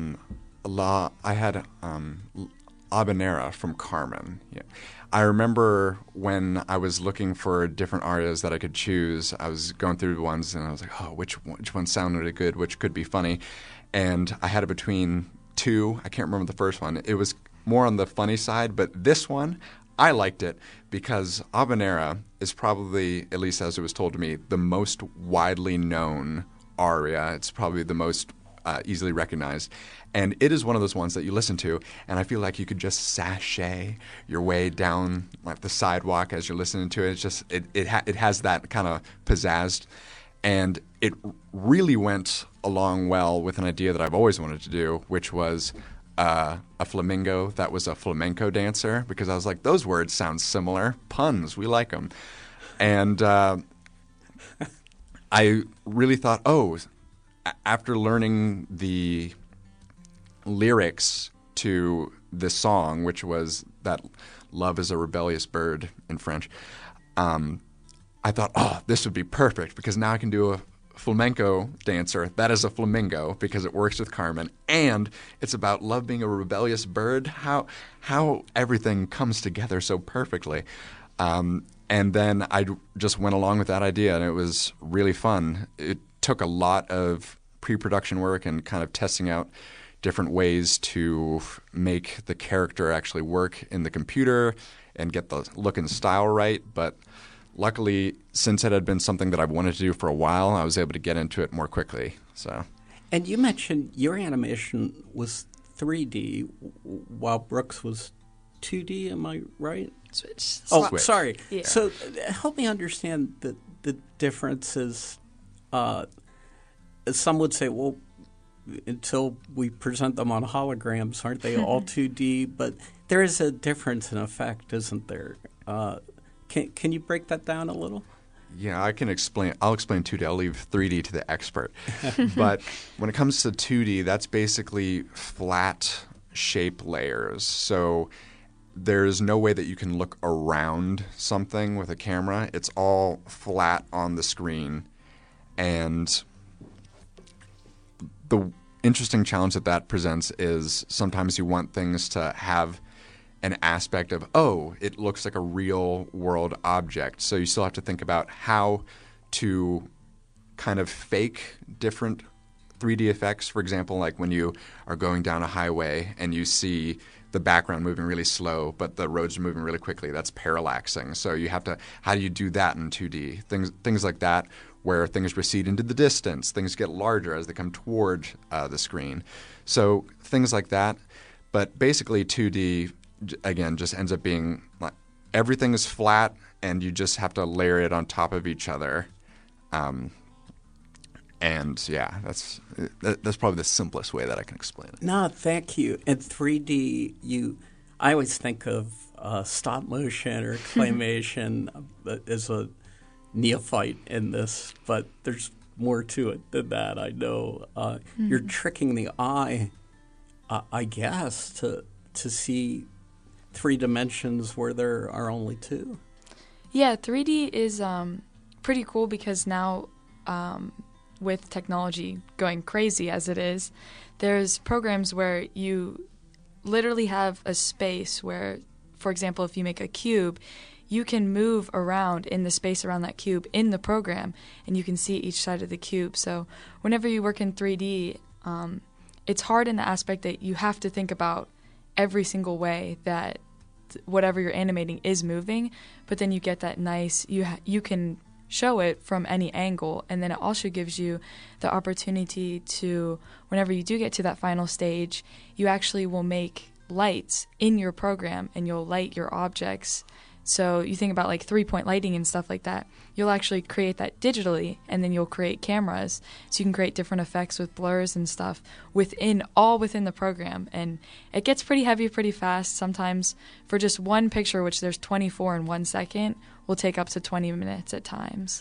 Habanera from Carmen. Yeah. I remember when I was looking for different arias that I could choose, I was going through the ones and I was like, oh, which one sounded good, which could be funny. And I had it between two. I can't remember the first one. It was more on the funny side, but this one, I liked it because Habanera is probably, at least as it was told to me, the most widely known aria. It's probably the most easily recognized. And it is one of those ones that you listen to, and I feel like you could just sashay your way down like the sidewalk as you're listening to it. It's just it has that kind of pizzazz, and it really went along well with an idea that I've always wanted to do, which was a flamingo that was a flamenco dancer because I was like, those words sound similar. Puns, we like them. And I really thought, after learning the lyrics to this song, which was that love is a rebellious bird in French, I thought, this would be perfect because now I can do a flamenco dancer that is a flamingo because it works with Carmen, and it's about love being a rebellious bird. How everything comes together so perfectly. And then I just went along with that idea, and it was really fun. It took a lot of pre-production work and kind of testing out different ways to make the character actually work in the computer and get the look and style right. But luckily, since it had been something that I've wanted to do for a while, I was able to get into it more quickly. So, and you mentioned your animation was 3D while Brooks was 2D. Am I right? Switch. Switch. Sorry. Yeah. So help me understand the differences. Some would say, well, until we present them on holograms, aren't they all 2D? But there is a difference in effect, isn't there? Can you break that down a little? Yeah, I can explain. I'll explain 2D. I'll leave 3D to the expert. But when it comes to 2D, that's basically flat shape layers. So there's no way that you can look around something with a camera. It's all flat on the screen. And the interesting challenge that presents is sometimes you want things to have an aspect of, it looks like a real world object. So you still have to think about how to kind of fake different 3D effects. For example, like when you are going down a highway and you see the background moving really slow, but the roads are moving really quickly. That's parallaxing. So you have to, how do you do that in 2D? Things like that, where things recede into the distance, things get larger as they come toward the screen. So things like that. But basically 2D, again, just ends up being like everything is flat and you just have to layer it on top of each other. And yeah, that's probably the simplest way that I can explain it. No, thank you. In 3D, I always think of stop motion or claymation as a neophyte in this, but there's more to it than that. I know you're tricking the eye, I guess, to see 3 dimensions where there are only 2. Yeah, 3D is pretty cool because now with technology going crazy as it is, there's programs where you literally have a space where, for example, if you make a cube, you can move around in the space around that cube in the program, and you can see each side of the cube. So whenever you work in 3D, it's hard in the aspect that you have to think about every single way that whatever you're animating is moving, but then you get that nice, you can show it from any angle, and then it also gives you the opportunity to, whenever you do get to that final stage, you actually will make lights in your program and you'll light your objects. So you think about like 3-point lighting and stuff like that. You'll actually create that digitally, and then you'll create cameras. So you can create different effects with blurs and stuff within the program. And it gets pretty heavy pretty fast. Sometimes for just one picture, which there's 24 in 1 second, will take up to 20 minutes at times.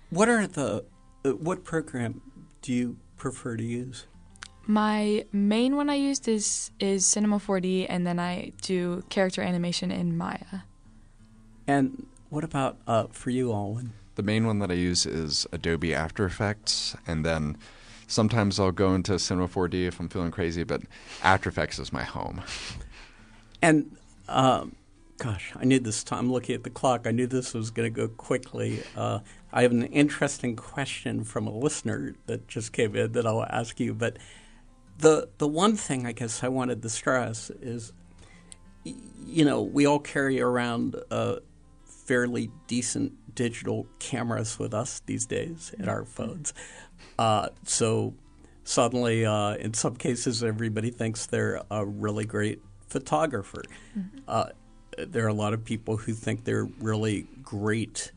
What program do you prefer to use? My main one I used is Cinema 4D, and then I do character animation in Maya. And what about for you, Alwyn? The main one that I use is Adobe After Effects, and then sometimes I'll go into Cinema 4D if I'm feeling crazy, but After Effects is my home. And, gosh, I knew this time, looking at the clock, I knew this was going to go quickly. I have an interesting question from a listener that just came in that I'll ask you, but the one thing I guess I wanted to stress is, we all carry around fairly decent digital cameras with us these days in our phones. So suddenly, in some cases, everybody thinks they're a really great photographer. There are a lot of people who think they're really great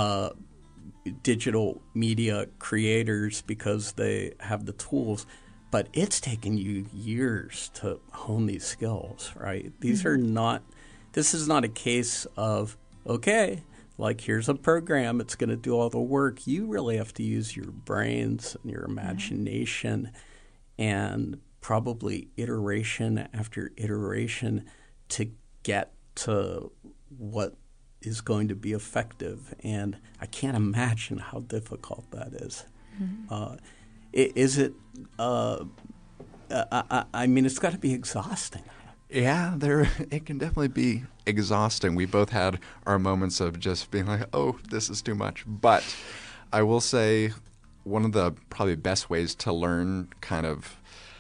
digital media creators because they have the tools. but it's taken you years to hone these skills, right? These are not – this is not a case of, okay, like here's a program, it's going to do all the work. You really have to use your brains and your imagination and probably iteration after iteration to get to what is going to be effective. And I can't imagine how difficult that is. Is it I mean, it's got to be exhausting. Yeah, it can definitely be exhausting. We both had our moments of just being like, oh, this is too much. But I will say one of the probably best ways to learn kind of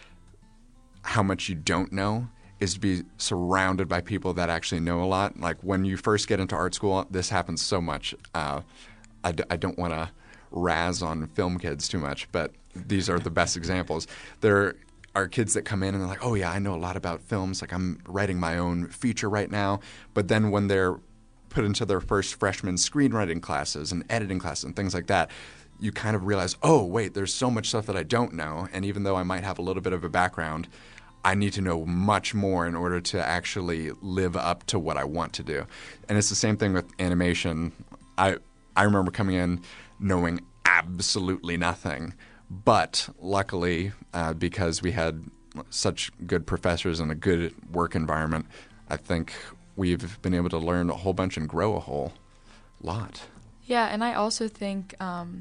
how much you don't know is to be surrounded by people that actually know a lot. Like when you first get into art school, this happens so much. I don't want to razz on film kids too much, but these are the best examples. There are kids that come in and they're like, oh, yeah, I know a lot about films. Like I'm writing my own feature right now. But then when they're put into their first freshman screenwriting classes and editing classes and things like that, you kind of realize, oh, wait, there's so much stuff that I don't know. And even though I might have a little bit of a background, I need to know much more in order to actually live up to what I want to do. And it's the same thing with animation. I remember coming in knowing absolutely nothing. But luckily, because we had such good professors and a good work environment, I think we've been able to learn a whole bunch and grow a whole lot. Yeah, and I also think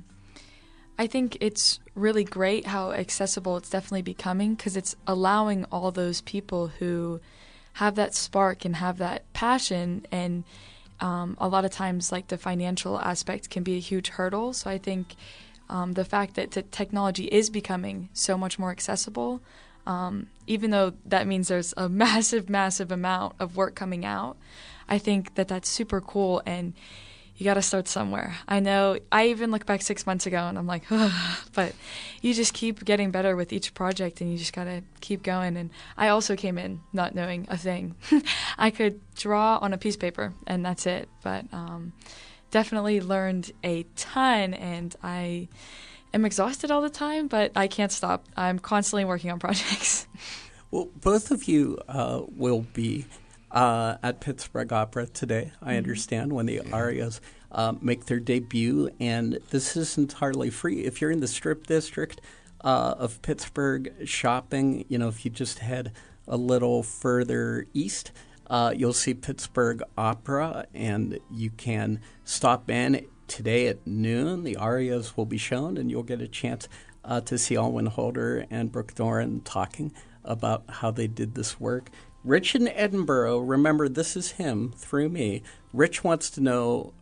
I think it's really great how accessible it's definitely becoming, because it's allowing all those people who have that spark and have that passion, and a lot of times like the financial aspect can be a huge hurdle. So I think the fact that technology is becoming so much more accessible, even though that means there's a massive, massive amount of work coming out, I think that that's super cool, and you got to start somewhere. I know I even look back 6 months ago and I'm like, but you just keep getting better with each project and you just got to keep going. And I also came in not knowing a thing. I could draw on a piece of paper and that's it. But definitely learned a ton, and I am exhausted all the time, but I can't stop. I'm constantly working on projects. Well, both of you will be at Pittsburgh Opera today, I understand, when the arias make their debut, and this is entirely free. If you're in the Strip District of Pittsburgh shopping, if you just head a little further east, you'll see Pittsburgh Opera, and you can stop in today at noon. The arias will be shown, and you'll get a chance to see Alwyn Holder and Brooke Doran talking about how they did this work. Rich in Edinburgh, remember, this is him through me. Rich wants to know,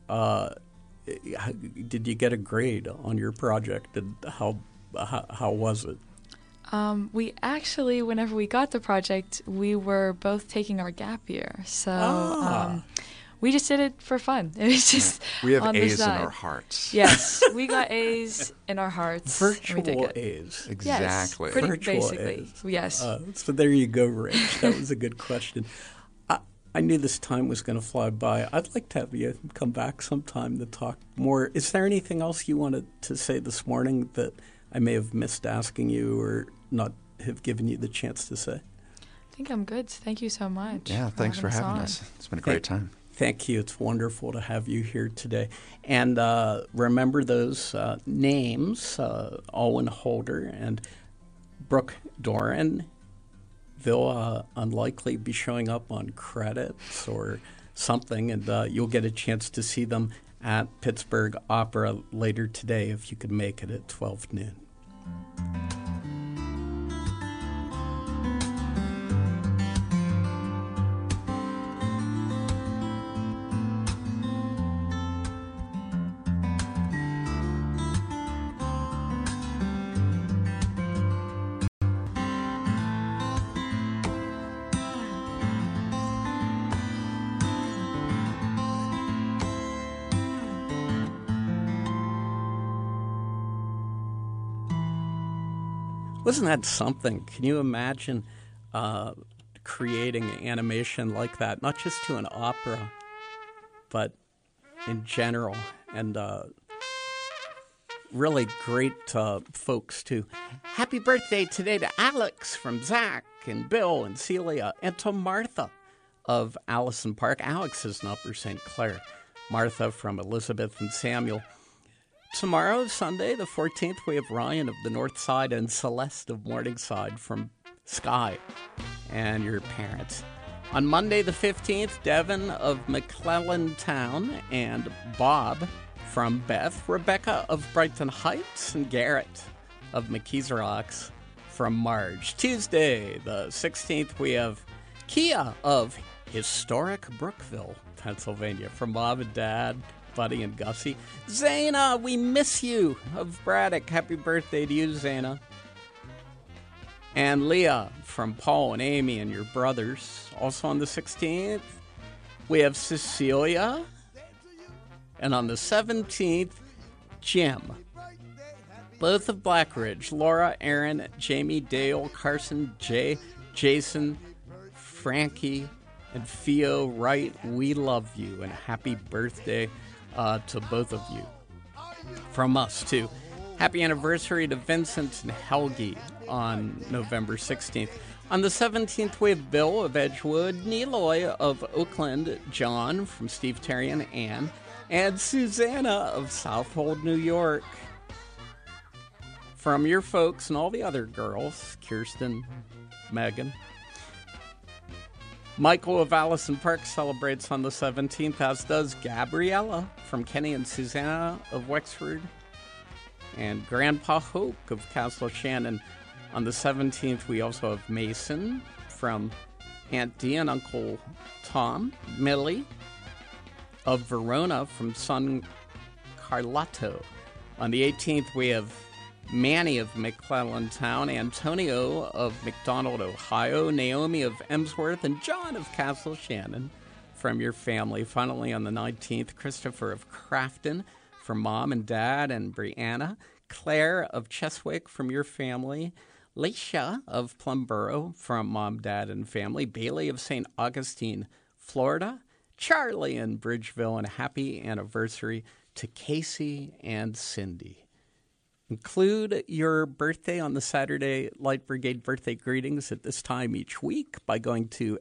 did you get a grade on your project, and how was it? We actually, whenever we got the project, we were both taking our gap year. So we just did it for fun. It was just we have on A's the side. in our hearts. Yes, we got A's in our hearts. Virtual A's. Exactly. Yes, pretty Virtual basically. A's. Yes. So there you go, Rich. That was a good question. I knew this time was going to fly by. I'd like to have you come back sometime to talk more. Is there anything else you wanted to say this morning that I may have missed asking you or not have given you the chance to say? I think I'm good. Thank you so much. Yeah, thanks for having us. It's been a great time. Thank you. It's wonderful to have you here today. And remember those names, Alwyn Holder and Brooke Doran. They'll unlikely be showing up on credits or something, and you'll get a chance to see them at Pittsburgh Opera later today if you could make it at 12 noon. Wasn't that something? Can you imagine creating animation like that, not just to an opera, but in general? And really great folks, too. Happy birthday today to Alex from Zach and Bill and Celia, and to Martha of Allison Park. Alex is in Upper St. Clair. Martha from Elizabeth and Samuel. Tomorrow, Sunday, the 14th, we have Ryan of the North Side and Celeste of Morningside from Sky and your parents. On Monday, the 15th, Devin of McClellan Town and Bob from Beth, Rebecca of Brighton Heights, and Garrett of McKees Rocks from Marge. Tuesday, the 16th, we have Kia of historic Brookville, Pennsylvania, from Mom and Dad, Buddy and Gussie. Zaina, we miss you, of Braddock. Happy birthday to you, Zaina. And Leah from Paul and Amy and your brothers. Also on the 16th, we have Cecilia. And on the 17th, Jim. Both of Blackridge, Laura, Aaron, Jamie, Dale, Carson, Jay, Jason, Frankie, and Theo Wright. We love you, and happy birthday to both of you. From us, too. Happy anniversary to Vincent and Helgi on November 16th. On the 17th, we have Bill of Edgewood, Neeloy of Oakland, John from Steve Terry and Ann, and Susanna of Southold, New York. From your folks and all the other girls, Kirsten, Megan. Michael of Allison Park celebrates on the 17th, as does Gabriella from Kenny and Susanna of Wexford. And Grandpa Hoke of Castle Shannon. On the 17th, we also have Mason from Aunt Dee and Uncle Tom. Millie of Verona from son Carlotto. On the 18th, we have Manny of McClellan Town, Antonio of McDonald, Ohio, Naomi of Emsworth, and John of Castle Shannon from your family. Finally, on the 19th, Christopher of Crafton from Mom and Dad and Brianna, Claire of Cheswick from your family, Leisha of Plumboro from Mom, Dad, and family, Bailey of St. Augustine, Florida, Charlie in Bridgeville, and happy anniversary to Casey and Cindy. Include your birthday on the Saturday Light Brigade birthday greetings at this time each week by going to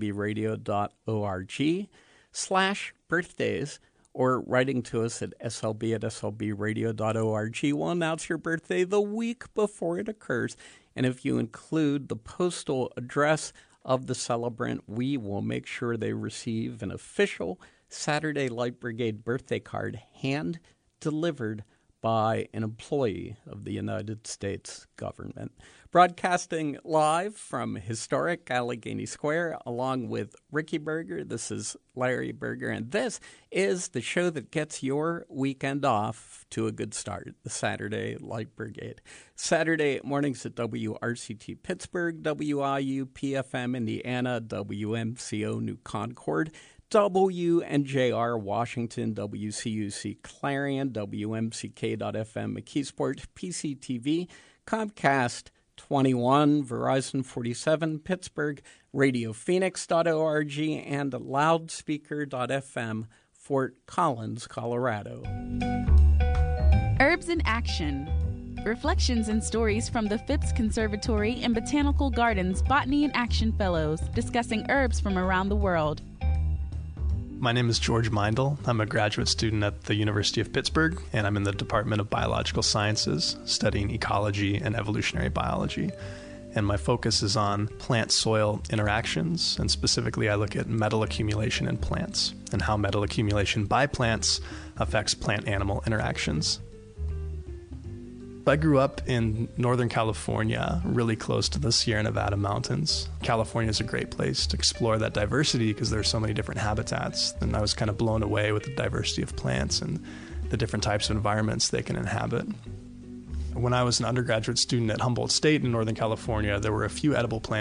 slbradio.org/birthdays or writing to us at slb@slbradio.org. We'll announce your birthday the week before it occurs. And if you include the postal address of the celebrant, we will make sure they receive an official Saturday Light Brigade birthday card hand-delivered by an employee of the United States government. Broadcasting live from historic Allegheny Square along with Ricky Berger. This is Larry Berger, and this is the show that gets your weekend off to a good start, the Saturday Light Brigade. Saturday mornings at WRCT Pittsburgh, WIU PFM Indiana, WMCO New Concord, WNJR Washington, WCUC Clarion, WMCK.FM McKeesport, PCTV, Comcast 21, Verizon 47, Pittsburgh, RadioPhoenix.org, and Loudspeaker.FM, Fort Collins, Colorado. Herbs in Action. Reflections and stories from the Phipps Conservatory and Botanical Gardens Botany in Action Fellows discussing herbs from around the world. My name is George Meindl. I'm a graduate student at the University of Pittsburgh, and I'm in the Department of Biological Sciences, studying ecology and evolutionary biology. And my focus is on plant-soil interactions, and specifically I look at metal accumulation in plants and how metal accumulation by plants affects plant-animal interactions. I grew up in Northern California, really close to the Sierra Nevada mountains. California is a great place to explore that diversity because there's so many different habitats. And I was kind of blown away with the diversity of plants and the different types of environments they can inhabit. When I was an undergraduate student at Humboldt State in Northern California, there were a few edible plants